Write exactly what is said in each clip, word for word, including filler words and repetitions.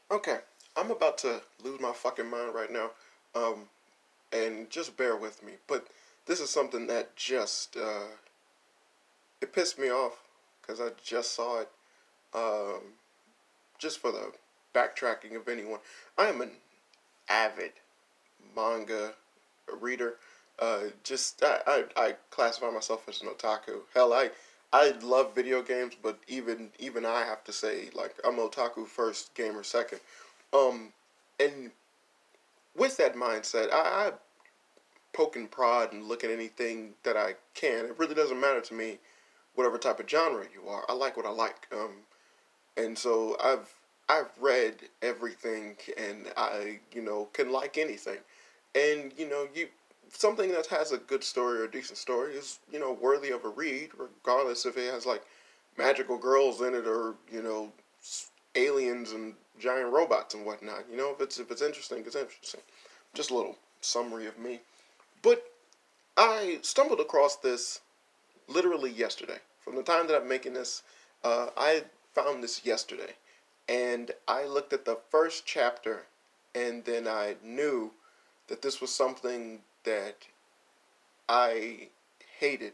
Okay, I'm about to lose my fucking mind right now, um, and just bear with me. But this is something that just uh, it pissed me off because I just saw it. Um, just for the backtracking of anyone, I am an avid manga reader. Uh, just I, I, I classify myself as an otaku. Hell, I I love video games, but even even I have to say like I'm otaku first, gamer second. Um, and with that mindset, I, I poke and prod and look at anything that I can. It really doesn't matter to me whatever type of genre you are. I like what I like. Um, and so I've I've read everything, and I you know can like anything, and you know you something that has a good story or a decent story is you know worthy of a read, regardless if it has like magical girls in it or you know aliens and giant robots and whatnot. You know if it's if it's interesting, it's interesting. Just a little summary of me. But I stumbled across this literally yesterday. From the time that I'm making this, uh, I found this yesterday. And I looked at the first chapter, and then I knew that this was something that I hated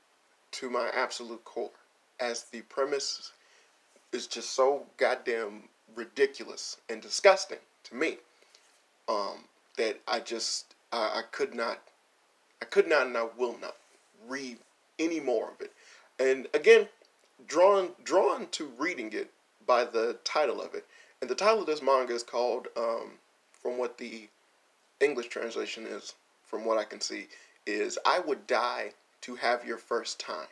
to my absolute core. As the premise is just so goddamn ridiculous and disgusting to me, um, that I just I, I could not I could not and I will not read any more of it. And again, drawn drawn to reading it by the title of it. And the title of this manga is called, um, from what the English translation is, from what I can see, is I Would Die to Have Your First Time.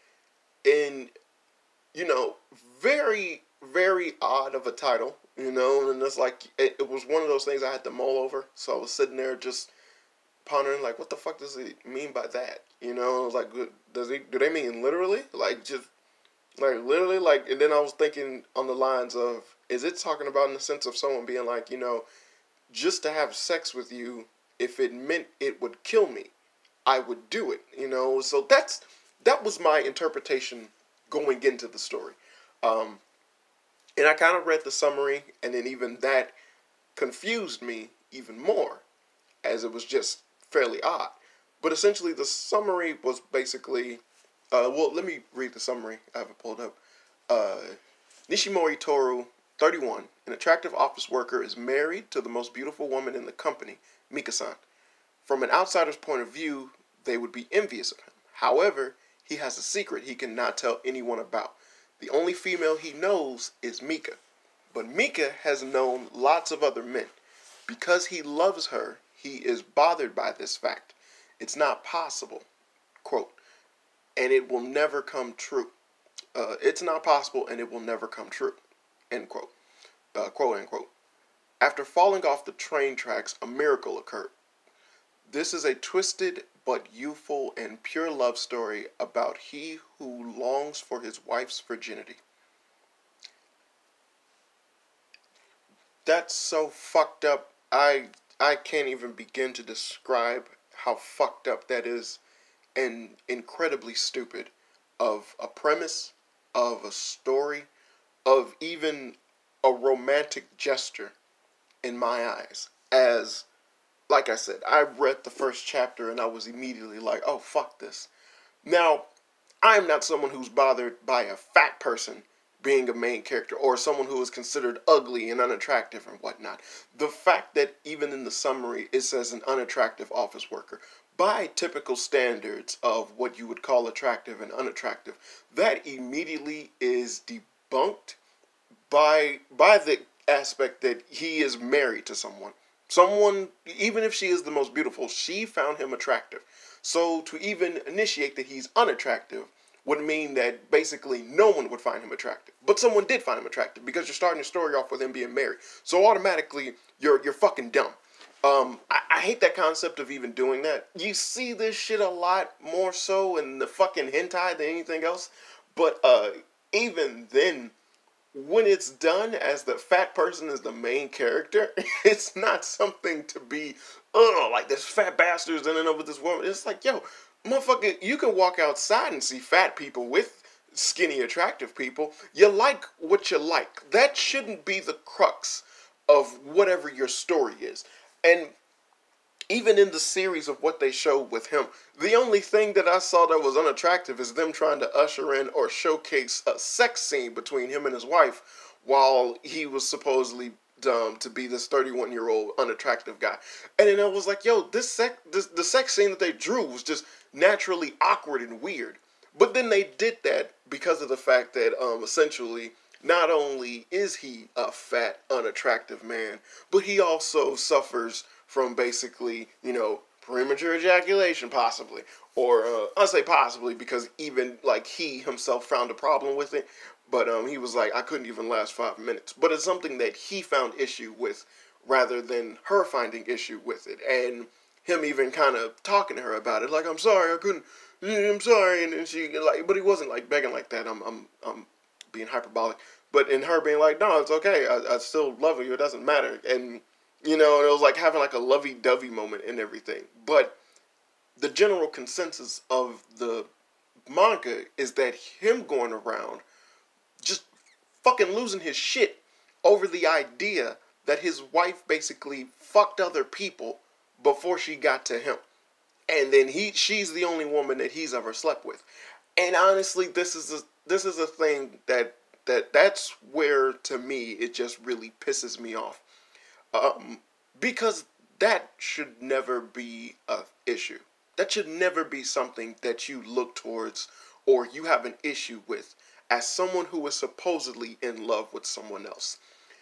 And, you know, very, very odd of a title, you know, and it's like, it, it was one of those things I had to mull over. So I was sitting there just pondering, like, what the fuck does it mean by that? You know, I was like, does he, do they mean literally? Like, just like literally, like, and then I was thinking on the lines of, is it talking about in the sense of someone being like, you know, just to have sex with you, if it meant it would kill me, I would do it, you know? So that's, that was my interpretation going into the story. Um, and I kind of read the summary, and then even that confused me even more, as it was just fairly odd. But essentially, the summary was basically, uh, well, let me read the summary. I have it pulled up. Uh, Nishimori Toru, thirty-one, an attractive office worker, is married to the most beautiful woman in the company, Mika-san. From an outsider's point of view, they would be envious of him. However, he has a secret he cannot tell anyone about. The only female he knows is Mika. But Mika has known lots of other men. Because he loves her, he is bothered by this fact. It's not possible, quote, and it will never come true. Uh, it's not possible and it will never come true, end quote. Uh, quote, end quote. After falling off the train tracks, a miracle occurred. This is a twisted but youthful and pure love story about he who longs for his wife's virginity. That's so fucked up. I I can't even begin to describe how fucked up that is, and incredibly stupid, of a premise, of a story, of even a romantic gesture in my eyes. As, like I said, I read the first chapter and I was immediately like, oh, fuck this. Now, I'm not someone who's bothered by a fat person being a main character or someone who is considered ugly and unattractive and whatnot. The fact that even in the summary it says an unattractive office worker, by typical standards of what you would call attractive and unattractive, that immediately is debunked by by the aspect that he is married to someone. Someone, even if she is the most beautiful, she found him attractive. So to even initiate that he's unattractive would mean that basically no one would find him attractive. But someone did find him attractive because you're starting your story off with him being married. So automatically you're you're fucking dumb. Um, I, I hate that concept of even doing that. You see this shit a lot more so in the fucking hentai than anything else. But uh, even then, when it's done as the fat person is the main character, it's not something to be, oh, like this fat bastard's in and over this woman. It's like, yo, motherfucker, you can walk outside and see fat people with skinny, attractive people. You like what you like. That shouldn't be the crux of whatever your story is. And even in the series of what they showed with him, the only thing that I saw that was unattractive is them trying to usher in or showcase a sex scene between him and his wife while he was supposedly um, to be this thirty-one year old unattractive guy. And then I was like, yo, this sex, this, the sex scene that they drew was just naturally awkward and weird. But then they did that because of the fact that um, essentially not only is he a fat, unattractive man, but he also suffers from basically, you know, premature ejaculation, possibly. Or, uh, I say possibly because even, like, he himself found a problem with it. But um, he was like, I couldn't even last five minutes. But it's something that he found issue with rather than her finding issue with it. And him even kind of talking to her about it. Like, I'm sorry, I couldn't, I'm sorry. And then she, like, but he wasn't, like, begging like that. I'm, I'm, I'm being hyperbolic. But in her being like, no, it's okay. I, I still love you. It doesn't matter. And, you know, it was like having like a lovey-dovey moment and everything. But the general consensus of the manga is that him going around just fucking losing his shit over the idea that his wife basically fucked other people before she got to him. And then he she's the only woman that he's ever slept with. And honestly, this is a, this is a thing that that that's where, to me, it just really pisses me off. Um, because that should never be a issue. That should never be something that you look towards or you have an issue with as someone who is supposedly in love with someone else.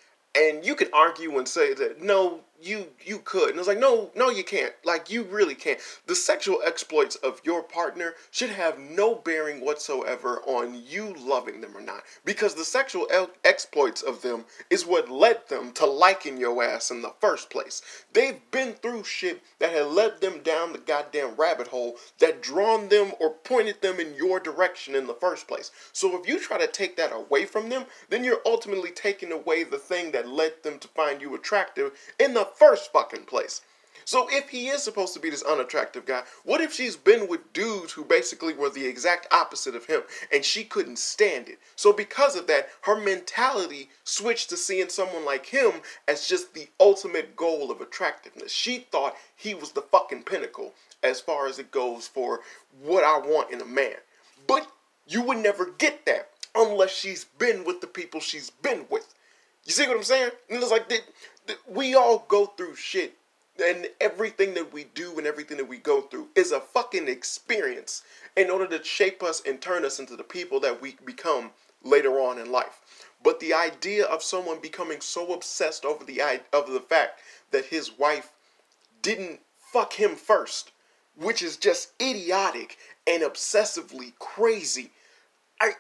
And you can argue and say that, no, you you could. And it's like, no, no, you can't. Like, you really can't. The sexual exploits of your partner should have no bearing whatsoever on you loving them or not. Because the sexual el- exploits of them is what led them to liking your ass in the first place. They've been through shit that had led them down the goddamn rabbit hole that drawn them or pointed them in your direction in the first place. So if you try to take that away from them, then you're ultimately taking away the thing that led them to find you attractive in the first fucking place. So if he is supposed to be this unattractive guy, what if she's been with dudes who basically were the exact opposite of him and she couldn't stand it? So because of that, her mentality switched to seeing someone like him as just the ultimate goal of attractiveness. She thought he was the fucking pinnacle as far as it goes for what I want in a man. But you would never get that unless she's been with the people she's been with. You see what I'm saying? And it's like, that, that we all go through shit. And everything that we do and everything that we go through is a fucking experience in order to shape us and turn us into the people that we become later on in life. But the idea of someone becoming so obsessed over the over the fact that his wife didn't fuck him first, which is just idiotic and obsessively crazy. I,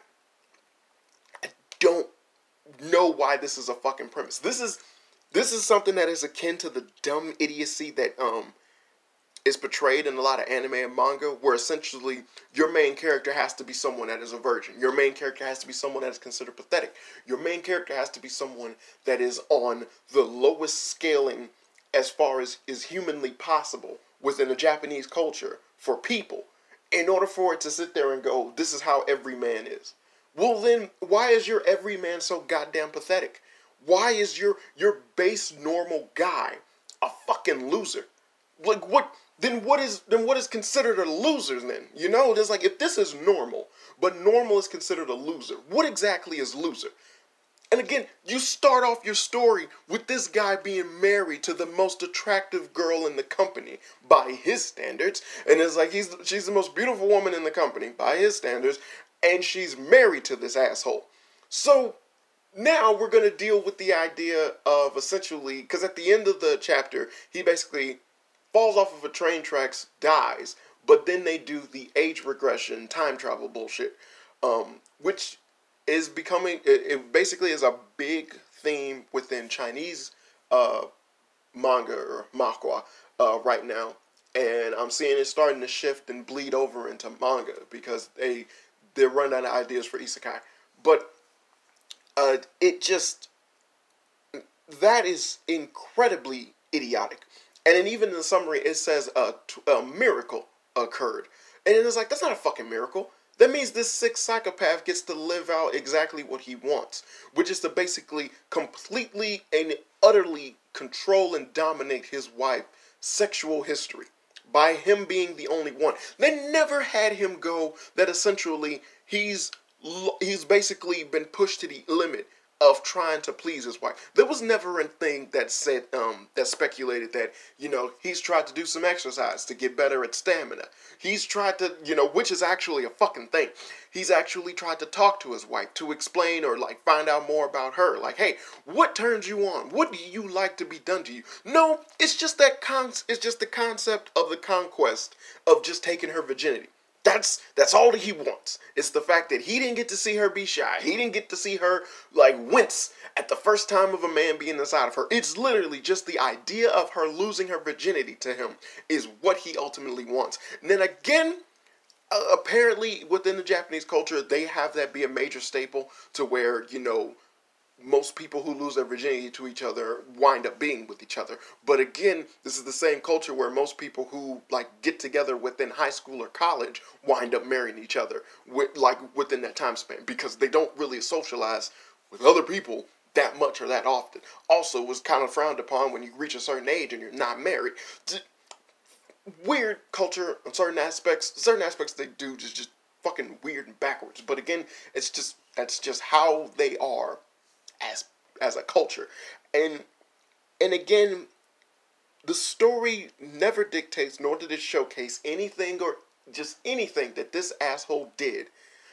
I don't know why this is a fucking premise. This is this is something that is akin to the dumb idiocy that um is portrayed in a lot of anime and manga, where essentially your main character has to be someone that is a virgin. Your main character has to be someone that is considered pathetic. Your main character has to be someone that is on the lowest scaling as far as is humanly possible within the Japanese culture for people, in order for it to sit there and go, this is how every man is. Well then, why is your every man so goddamn pathetic? Why is your your base normal guy a fucking loser? Like what? Then what is then what is considered a loser then? You know, there's like, if this is normal, but normal is considered a loser, what exactly is loser? And again, you start off your story with this guy being married to the most attractive girl in the company by his standards, and it's like he's she's the most beautiful woman in the company by his standards, and she's married to this asshole. So now we're going to deal with the idea of essentially, because at the end of the chapter, he basically falls off of a train tracks, dies, but then they do the age regression, time travel bullshit, um, which is becoming, it, it basically is a big theme within Chinese uh, manga or manhwa uh, right now, and I'm seeing it starting to shift and bleed over into manga because they, they're running out of ideas for isekai, but uh, it just, that is incredibly idiotic. And then even in the summary, it says a, a miracle occurred. And it's like, that's not a fucking miracle. That means this sick psychopath gets to live out exactly what he wants, which is to basically completely and utterly control and dominate his wife's sexual history by him being the only one. They never had him go that essentially he's he's basically been pushed to the limit of trying to please his wife. There was never a thing that said um that speculated that, you know, he's tried to do some exercise to get better at stamina. He's tried to, you know, which is actually a fucking thing. He's actually tried to talk to his wife to explain or like find out more about her. Like, hey, what turns you on? What do you like to be done to you? No, it's just that con it's just the concept of the conquest of just taking her virginity. That's that's all that he wants. It's the fact that he didn't get to see her be shy. He didn't get to see her like wince at the first time of a man being inside of her. It's literally just the idea of her losing her virginity to him is what he ultimately wants. And then again, uh, apparently within the Japanese culture, they have that be a major staple to where, you know, most people who lose their virginity to each other wind up being with each other. But again, this is the same culture where most people who like get together within high school or college wind up marrying each other with, like within that time span, because they don't really socialize with other people that much or that often. Also, was kind of frowned upon when you reach a certain age and you're not married. Weird culture in certain aspects. Certain aspects they do just just fucking weird and backwards. But again, it's just that's just how they are as as a culture. And and again, the story never dictates nor did it showcase anything or just anything that this asshole did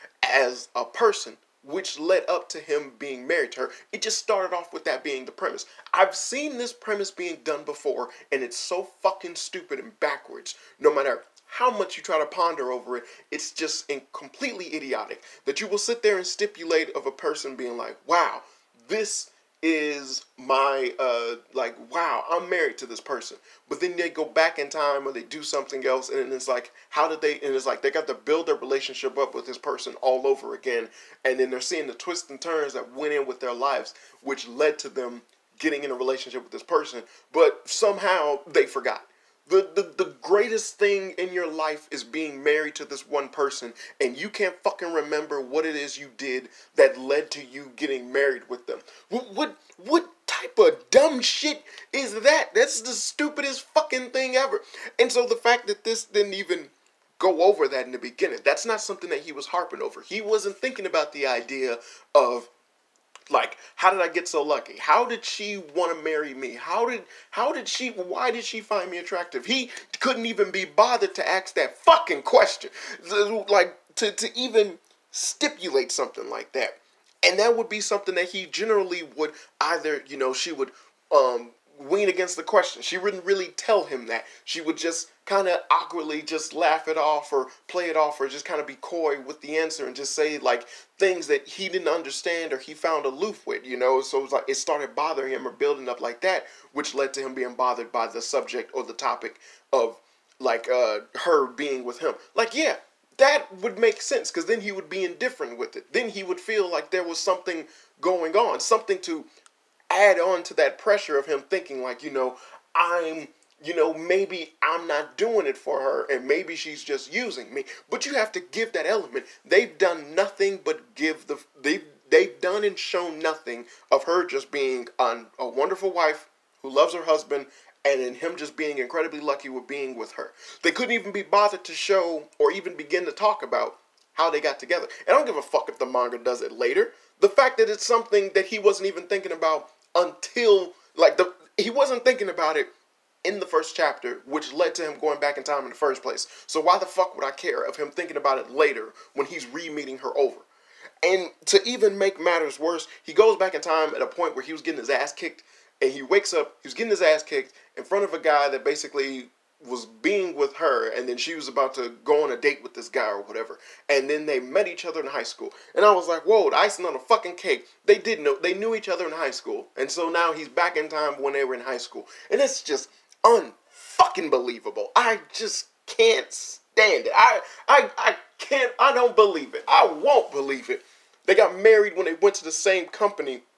as a person which led up to him being married to her. It just started off with that being the premise. I've seen this premise being done before, and it's so fucking stupid and backwards. No matter how much you try to ponder over it, it's just in completely idiotic. That you will sit there and stipulate of a person being like, wow, this is my, uh, like, wow, I'm married to this person. But then they go back in time or they do something else, and it's like, how did they, and it's like they got to build their relationship up with this person all over again, and then they're seeing the twists and turns that went in with their lives, which led to them getting in a relationship with this person, but somehow they forgot. The, the the greatest thing in your life is being married to this one person, and you can't fucking remember what it is you did that led to you getting married with them. What what what type of dumb shit is that? That's the stupidest fucking thing ever. And so the fact that this didn't even go over that in the beginning, that's not something that he was harping over. He wasn't thinking about the idea of, like, how did I get so lucky? How did she want to marry me? How did, how did she, why did she find me attractive? He couldn't even be bothered to ask that fucking question. Like, to, to even stipulate something like that. And that would be something that he generally would either, you know, she would, um, lean against the question. She wouldn't really tell him that. She would just kind of awkwardly just laugh it off or play it off or just kind of be coy with the answer and just say like things that he didn't understand or he found aloof with, you know. So it was like it started bothering him or building up like that, which led to him being bothered by the subject or the topic of like uh, her being with him. Like, yeah, that would make sense because then he would be indifferent with it. Then he would feel like there was something going on, something to add on to that pressure of him thinking like, you know, I'm, you know, maybe I'm not doing it for her and maybe she's just using me. But you have to give that element. They've done nothing but give the, they've, they've done and shown nothing of her just being a, a wonderful wife who loves her husband and in him just being incredibly lucky with being with her. They couldn't even be bothered to show or even begin to talk about how they got together. And I don't give a fuck if the manga does it later. The fact that it's something that he wasn't even thinking about until, like, the he wasn't thinking about it in the first chapter, which led to him going back in time in the first place. So why the fuck would I care of him thinking about it later when he's re-meeting her over? And to even make matters worse, he goes back in time at a point where he was getting his ass kicked, and he wakes up, he was getting his ass kicked in front of a guy that basically was being with her, and then she was about to go on a date with this guy or whatever, and then they met each other in high school, and I was like, whoa, the icing on the fucking cake. They did know, they knew each other in high school, and so now he's back in time when they were in high school, and it's just unfucking believable. I just can't stand it. I, I, I can't, I don't believe it. I won't believe it. They got married when they went to the same company,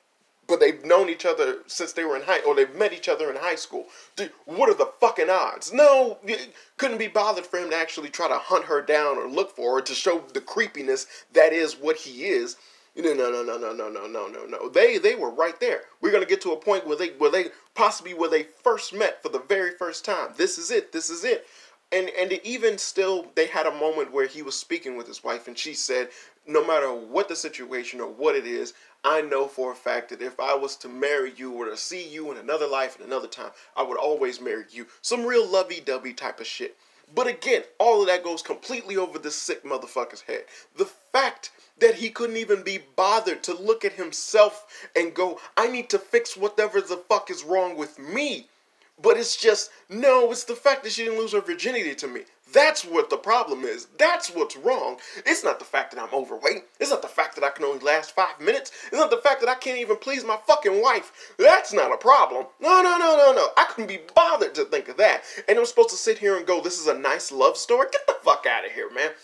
but they've known each other since they were in high, or they've met each other in high school. Dude, what are the fucking odds? No, couldn't be bothered for him to actually try to hunt her down or look for her to show the creepiness that is what he is. No, no, no, no, no, no, no, no, no, no. They they were right there. We're gonna get to a point where they where they possibly where they first met for the very first time. This is it. This is it. And and even still, they had a moment where he was speaking with his wife, and she said, no matter what the situation or what it is, I know for a fact that if I was to marry you or to see you in another life and another time, I would always marry you. Some real lovey-dovey type of shit. But again, all of that goes completely over this sick motherfucker's head. The fact that he couldn't even be bothered to look at himself and go, I need to fix whatever the fuck is wrong with me. But it's just, no, it's the fact that she didn't lose her virginity to me. That's what the problem is. That's what's wrong. It's not the fact that I'm overweight. It's not the fact that I can only last five minutes. It's not the fact that I can't even please my fucking wife. That's not a problem. No, no, no, no, no. I couldn't be bothered to think of that. And I'm supposed to sit here and go, this is a nice love story? Get the fuck out of here, man.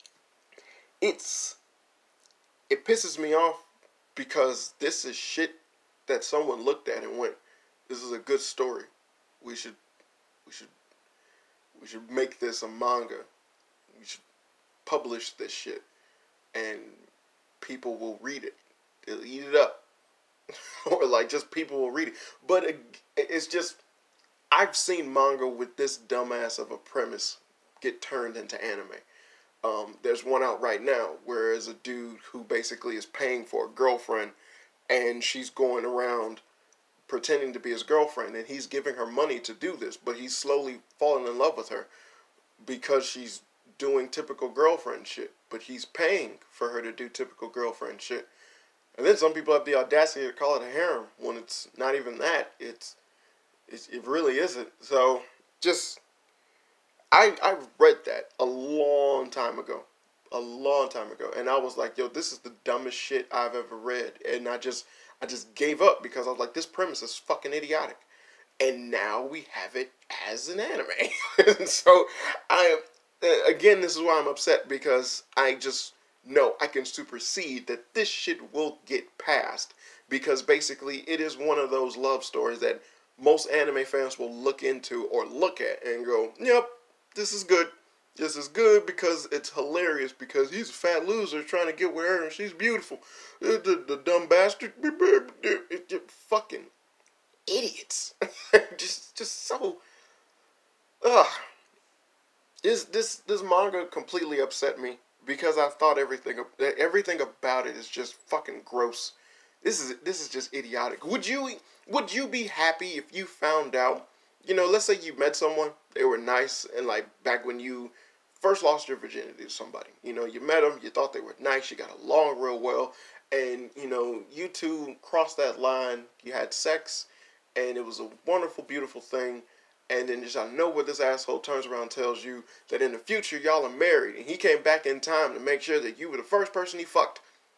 It's, it pisses me off because this is shit that someone looked at and went, this is a good story. We should, we should, we should make this a manga. We should publish this shit, and people will read it. They'll eat it up, or like just people will read it. But it, it's just, I've seen manga with this dumbass of a premise get turned into anime. Um, there's one out right now where there's a dude who basically is paying for a girlfriend, and she's going around pretending to be his girlfriend, and he's giving her money to do this, but he's slowly falling in love with her because she's doing typical girlfriend shit, but he's paying for her to do typical girlfriend shit. And then some people have the audacity to call it a harem when it's not even that. It's, it's it really isn't. So just, I I read that a long time ago, a long time ago, and I was like, yo, this is the dumbest shit I've ever read, and I just I just gave up because I was like, this premise is fucking idiotic. And now we have it as an anime. And so, I am, again, this is why I'm upset, because I just know I can supersede that this shit will get passed. Because basically, it is one of those love stories that most anime fans will look into or look at and go, yep, this is good. This is good because it's hilarious because he's a fat loser trying to get with her and she's beautiful. The, the, the dumb bastard. It's fucking idiots. just just so... Ugh. This, this, this manga completely upset me because I thought everything everything about it is just fucking gross. This is this is just idiotic. Would you would you be happy if you found out, you know, let's say you met someone, they were nice, and like back when you first lost your virginity to somebody, you know, you met them, you thought they were nice, you got along real well, and, you know, you two crossed that line, you had sex, and it was a wonderful, beautiful thing, and then just out of nowhere, this asshole turns around and tells you that in the future, y'all are married, and he came back in time to make sure that you were the first person he fucked.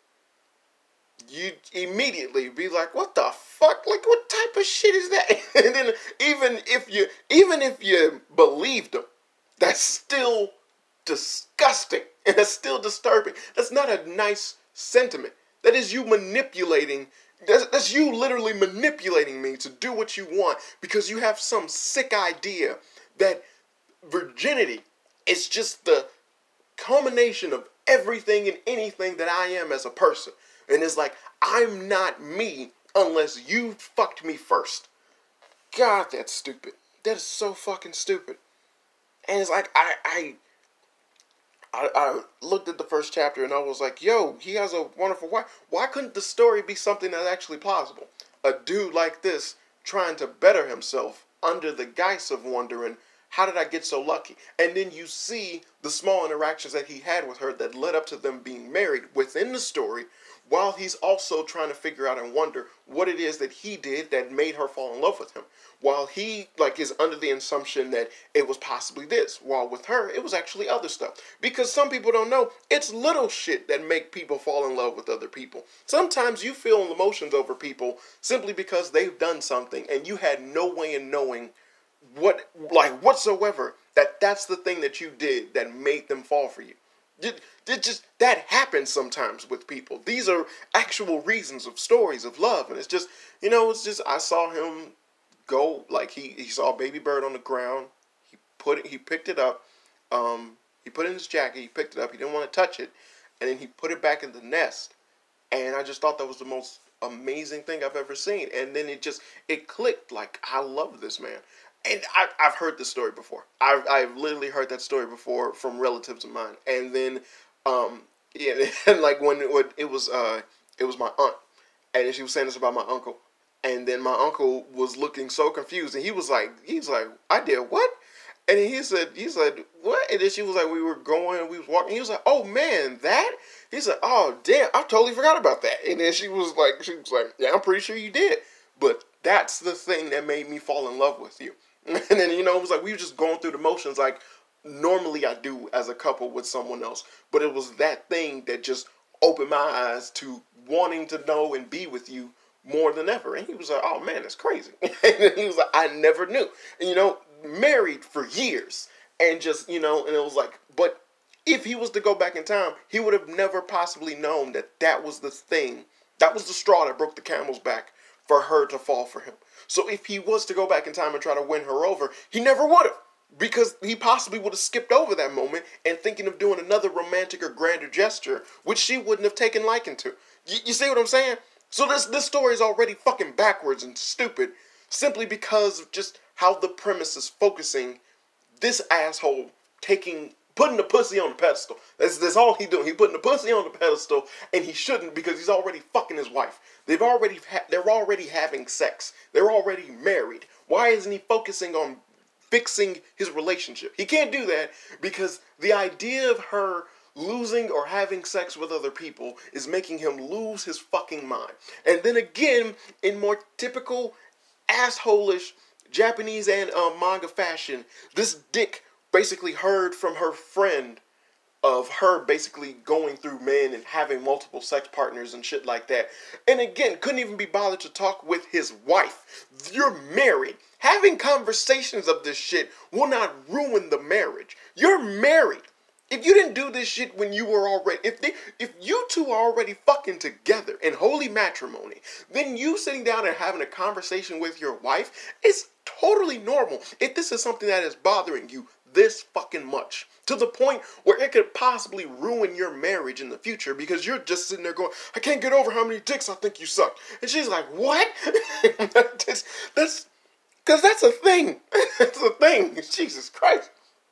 You'd immediately be like, what the fuck? Like, what type of shit is that? And then even if you, even if you believed him, that's still disgusting, and that's still disturbing. That's not a nice sentiment. That is you manipulating, that's, that's you literally manipulating me to do what you want because you have some sick idea that virginity is just the culmination of everything and anything that I am as a person. And it's like, I'm not me unless you fucked me first. God, that's stupid. That is so fucking stupid. And it's like, I, I, I, I looked at the first chapter and I was like, yo, he has a wonderful wife. Why couldn't the story be something that's actually plausible? A dude like this trying to better himself under the guise of wondering, how did I get so lucky? And then you see the small interactions that he had with her that led up to them being married within the story, while he's also trying to figure out and wonder what it is that he did that made her fall in love with him. While he, like, is under the assumption that it was possibly this. While with her, it was actually other stuff. Because some people don't know, it's little shit that make people fall in love with other people. Sometimes you feel emotions over people simply because they've done something and you had no way in knowing what, like, whatsoever, that that's the thing that you did that made them fall for you. It, it just, that happens sometimes with people. These are actual reasons of stories of love, and it's just, you know, it's just, I saw him go, like, he, he saw a baby bird on the ground, he put it, he picked it up, um, he put it in his jacket, he picked it up, he didn't want to touch it, and then he put it back in the nest, and I just thought that was the most amazing thing I've ever seen, and then it just, it clicked, like, I love this man. And I, I've heard this story before. I've, I've literally heard that story before from relatives of mine. And then, um, yeah, and like when it, when it was, uh, it was my aunt, and she was saying this about my uncle. And then my uncle was looking so confused, and he was like, he's like, I did what? And he said, he said, what? And then she was like, we were going, we was walking. He was like, oh man, that? He said, oh damn, I totally forgot about that. And then she was like, she was like, yeah, I'm pretty sure you did. But that's the thing that made me fall in love with you. And then, you know, it was like we were just going through the motions like normally I do as a couple with someone else. But it was that thing that just opened my eyes to wanting to know and be with you more than ever. And he was like, oh man, that's crazy. And he was like, I never knew. And, you know, married for years. And just, you know, and it was like, but if he was to go back in time, he would have never possibly known that that was the thing. That was the straw that broke the camel's back for her to fall for him. So if he was to go back in time and try to win her over, he never would have. Because he possibly would have skipped over that moment and thinking of doing another romantic or grander gesture, which she wouldn't have taken liking to. You, you see what I'm saying? So this, this story is already fucking backwards and stupid simply because of just how the premise is focusing this asshole taking, putting the pussy on the pedestal. That's, that's all he doing. He putting the pussy on the pedestal, and he shouldn't because he's already fucking his wife. They've already ha- they're already having sex. They're already married. Why isn't he focusing on fixing his relationship? He can't do that because the idea of her losing or having sex with other people is making him lose his fucking mind. And then again, in more typical assholish Japanese and uh, manga fashion, this dick basically heard from her friend of her basically going through men and having multiple sex partners and shit like that. And again, couldn't even be bothered to talk with his wife. You're married. Having conversations of this shit will not ruin the marriage. You're married. If you didn't do this shit when you were already, if they, if you two are already fucking together in holy matrimony, then you sitting down and having a conversation with your wife is totally normal. If this is something that is bothering you this fucking much, to the point where it could possibly ruin your marriage in the future because you're just sitting there going, I can't get over how many dicks I think you suck. And she's like, what? that's, that's, because that's a thing. That's a thing. Jesus Christ.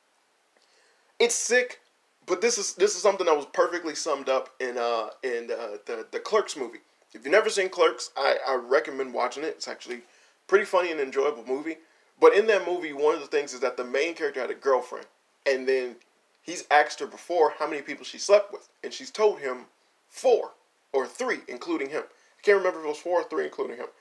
It's sick, but this is this is something that was perfectly summed up in uh in uh, the the Clerks movie. If you've never seen Clerks, I, I recommend watching it. It's actually pretty funny and enjoyable movie. But in that movie, one of the things is that the main character had a girlfriend, and then he's asked her before how many people she slept with, and she's told him four or three, including him. I can't remember if it was four or three, including him.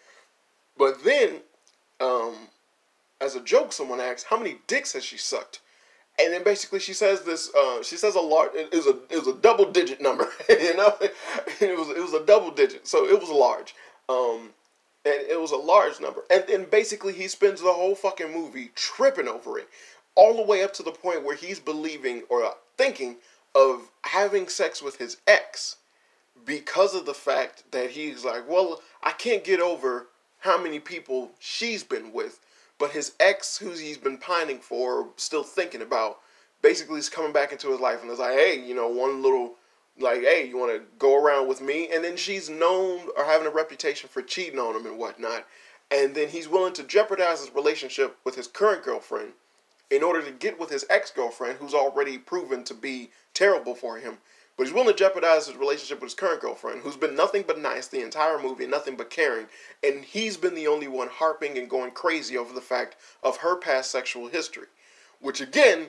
But then, um, as a joke, someone asked how many dicks has she sucked. And then basically she says this, uh, she says a large, it was a, it was a double digit number, you know, it was, it was a double digit, so it was large, um, and it was a large number, and then basically he spends the whole fucking movie tripping over it, all the way up to the point where he's believing, or thinking, of having sex with his ex, because of the fact that he's like, well, I can't get over how many people she's been with. But his ex, who he's been pining for, still thinking about, basically is coming back into his life and is like, hey, you know, one little, like, hey, you want to go around with me? And then she's known or having a reputation for cheating on him and whatnot. And then he's willing to jeopardize his relationship with his current girlfriend in order to get with his ex-girlfriend, who's already proven to be terrible for him. But he's willing to jeopardize his relationship with his current girlfriend, who's been nothing but nice the entire movie, nothing but caring. And he's been the only one harping and going crazy over the fact of her past sexual history. Which, again,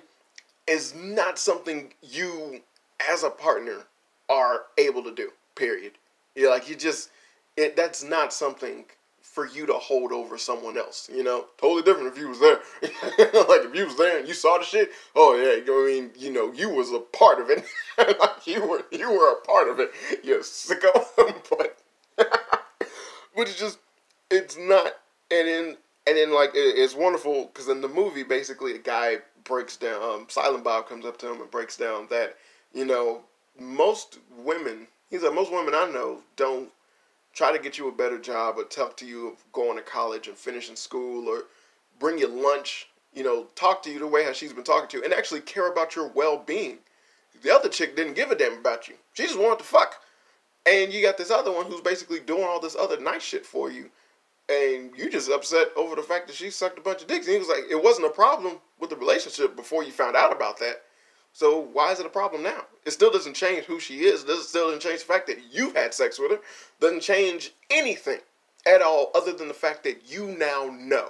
is not something you, as a partner, are able to do, period. You're like, you just, it, that's not something for you to hold over someone else, you know? Totally different if you was there. Like, if you was there and you saw the shit, oh, yeah, I mean, you know, you was a part of it. Like, you were, you were a part of it, you sicko. But, but it's just, it's not, and then, and then, like, it, it's wonderful, because in the movie, basically, a guy breaks down, um, Silent Bob comes up to him and breaks down that You know, most women, he said, most women I know don't try to get you a better job or talk to you of going to college and finishing school or bring you lunch, you know, talk to you the way how she's been talking to you and actually care about your well-being. The other chick didn't give a damn about you. She just wanted to fuck. And you got this other one who's basically doing all this other nice shit for you. And you just upset over the fact that she sucked a bunch of dicks. And he was like, it wasn't a problem with the relationship before you found out about that. So why is it a problem now? It still doesn't change who she is. It doesn't, still doesn't change the fact that you've had sex with her. Doesn't change anything at all other than the fact that you now know.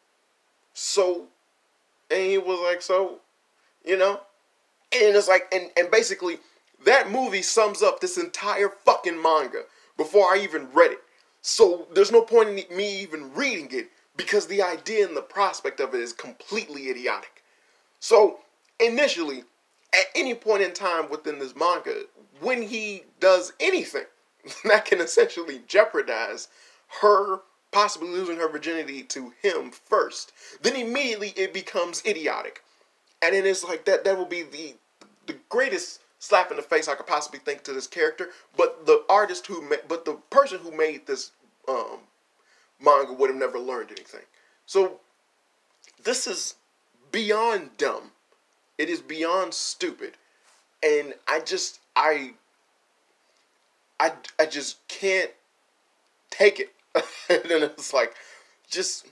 So, and he was like, so, you know? And it's like, and, and basically, that movie sums up this entire fucking manga before I even read it. So there's no point in me even reading it because the idea and the prospect of it is completely idiotic. So initially, at any point in time within this manga, when he does anything that can essentially jeopardize her possibly losing her virginity to him first, then immediately it becomes idiotic. And it is like that, that will be the the greatest slap in the face I could possibly think to this character. But the artist who made, but the person who made this um, manga would have never learned anything. So this is beyond dumb. It is beyond stupid. And I just, I, I, I just can't take it. And then it's like, just,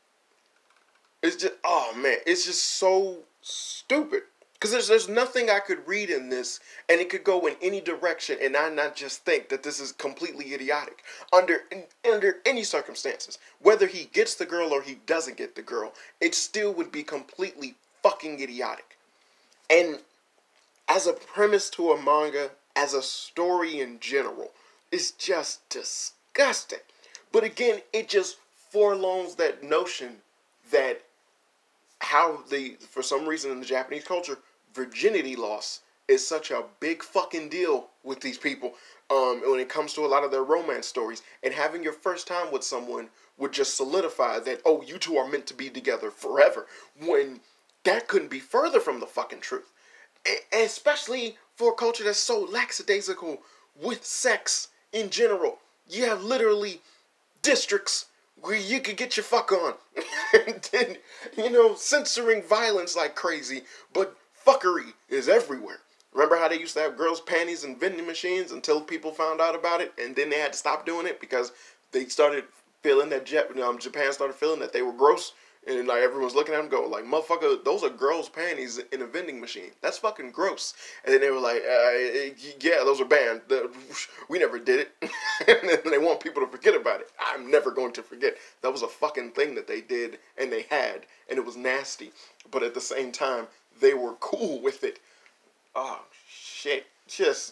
it's just, oh man, it's just so stupid. Because there's, there's nothing I could read in this, and it could go in any direction, and I not just think that this is completely idiotic. Under in, under any circumstances, whether he gets the girl or he doesn't get the girl, it still would be completely fucking idiotic. And as a premise to a manga, as a story in general, it's just disgusting. But again, it just forloans that notion that how the, for some reason in the Japanese culture, virginity loss is such a big fucking deal with these people um, when it comes to a lot of their romance stories. And having your first time with someone would just solidify that, oh, you two are meant to be together forever. When that couldn't be further from the fucking truth. And especially for a culture that's so lackadaisical with sex in general. You have literally districts where you could get your fuck on. And then, you know, censoring violence like crazy, but fuckery is everywhere. Remember how they used to have girls' panties in vending machines until people found out about it, and then they had to stop doing it because they started feeling that Jap- um, Japan started feeling that they were gross, and then, like, everyone's looking at them going, like, motherfucker, those are girls' panties in a vending machine. That's fucking gross. And then they were like, uh, yeah, those are banned. We never did it. And then they want people to forget about it. I'm never going to forget. That was a fucking thing that they did and they had, and it was nasty. But at the same time, they were cool with it. Oh, shit. Just,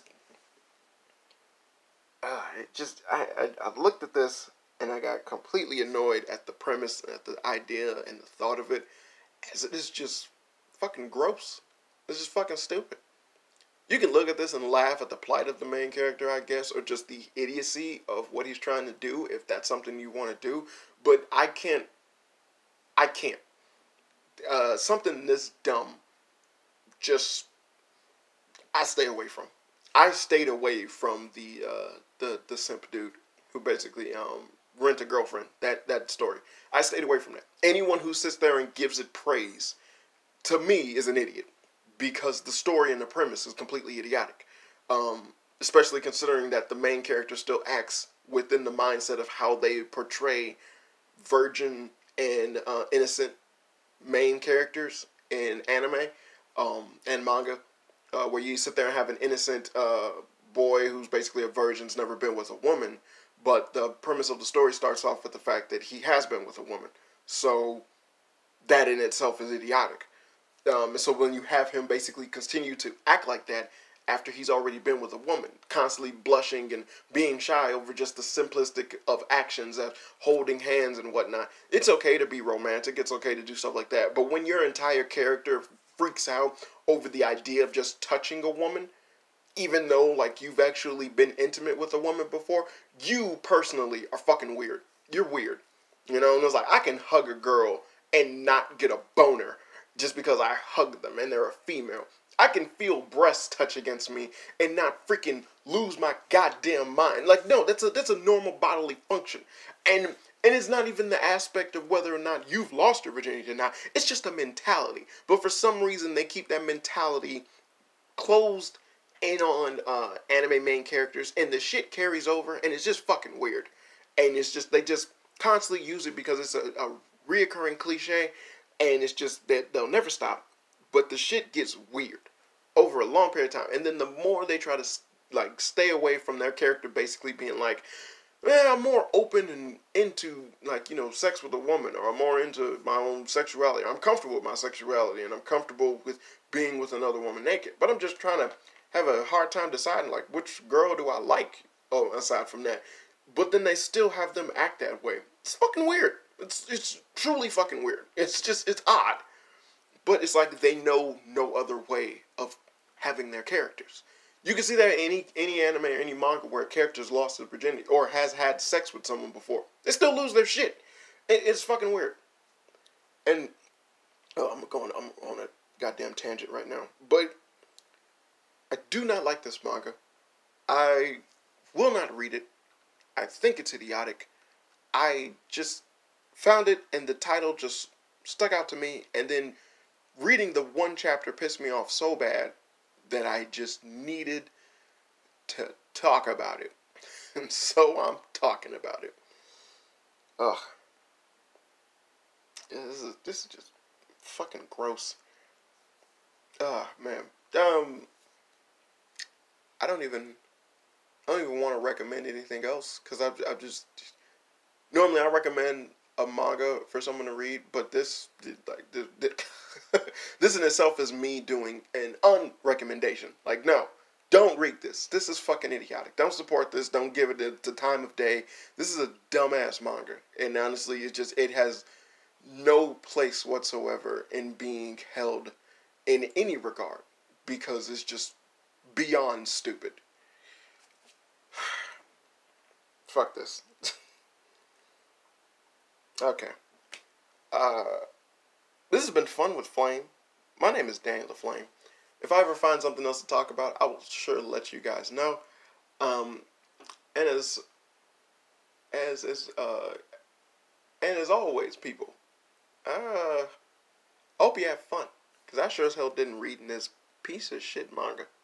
uh, it just, I, I, I looked at this, and I got completely annoyed at the premise, at the idea, and the thought of it, as it is just fucking gross. It's just fucking stupid. You can look at this and laugh at the plight of the main character, I guess, or just the idiocy of what he's trying to do, if that's something you want to do. But I can't, I can't. Uh, something this dumb, just, I stay away from. I stayed away from the, uh, the, the simp dude who basically, um, Rent a Girlfriend, that, that story. I stayed away from that. Anyone who sits there and gives it praise, to me, is an idiot. Because the story and the premise is completely idiotic. Um, especially considering that the main character still acts within the mindset of how they portray virgin and uh, innocent main characters in anime um, and manga. Uh, where you sit there and have an innocent uh, boy who's basically a virgin's never been with a woman. But the premise of the story starts off with the fact that he has been with a woman. So that in itself is idiotic. Um, so when you have him basically continue to act like that after he's already been with a woman, constantly blushing and being shy over just the simplistic of actions of holding hands and whatnot, it's okay to be romantic. It's okay to do stuff like that. But when your entire character freaks out over the idea of just touching a woman, even though, like, you've actually been intimate with a woman before, you personally are fucking weird. You're weird. You know, and it's like, I can hug a girl and not get a boner just because I hug them and they're a female. I can feel breasts touch against me and not freaking lose my goddamn mind. Like, no, that's a that's a normal bodily function. And and it's not even the aspect of whether or not you've lost your virginity or not. It's just a mentality. But for some reason they keep that mentality closed in on uh, anime main characters, and the shit carries over, and it's just fucking weird. And it's just, they just constantly use it because it's a, a reoccurring cliche, and it's just that they'll never stop. But the shit gets weird over a long period of time, and then the more they try to like stay away from their character basically being like, man, I'm more open and into, like, you know, sex with a woman, or I'm more into my own sexuality. I'm comfortable with my sexuality, and I'm comfortable with being with another woman naked. But I'm just trying to have a hard time deciding, like, which girl do I like, oh, aside from that. But then they still have them act that way. It's fucking weird. It's, it's truly fucking weird. It's just, it's odd. But it's like they know no other way of having their characters. You can see that in any any anime or any manga where a character's lost his virginity or has had sex with someone before. They still lose their shit. It, it's fucking weird. And oh, I'm going. I'm on a goddamn tangent right now. But I do not like this manga. I will not read it. I think it's idiotic. I just found it, and the title just stuck out to me. And then reading the one chapter pissed me off so bad that I just needed to talk about it. And so I'm talking about it. Ugh. Yeah, this is this is just fucking gross. Ah, man. Um I don't even I don't even want to recommend anything else, cuz I've I've just normally I recommend a manga for someone to read, but this like this, this in itself is me doing an unrecommendation. Like, no, don't read this. This is fucking idiotic. Don't support this. Don't give it the, the time of day. This is a dumbass manga, and honestly, it just it has no place whatsoever in being held in any regard because it's just beyond stupid. Fuck this. Okay. Uh, this has been fun with Flame. My name is Daniel the Flame. If I ever find something else to talk about, I will sure let you guys know. Um, and as as as uh, and as always, people, uh, hope you have fun, cause I sure as hell didn't read in this piece of shit manga.